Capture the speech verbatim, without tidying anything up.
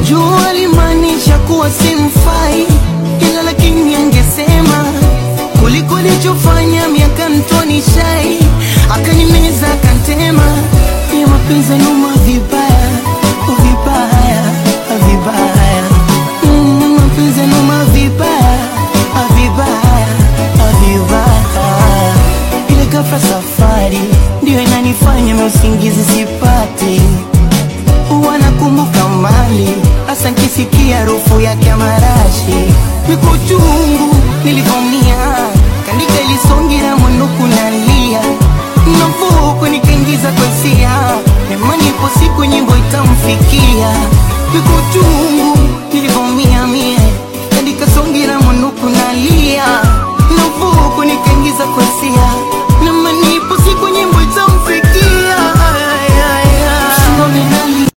Najua alimaanisha kuwa simfai, ila lakini angesema kuliko alichofanya miaka mtoni shai. Akanimeza akantema, ya mapenzi numa vibaya, vibaya, vibaya. Mm, mapenzi numa vibaya, vibaya, vibaya. Ile ghafla safari ndio inanifanya mimi usingizi sipati. Wanakumbuka mbali, hasa nikisikia harufu yake ya marashi. Niko chungu nilivomia, kandika ilisongira mwinuku nalia. Navuko nikaingiza kwa hisia, imani ipo siku nyimbo itamfikia. Niko chungu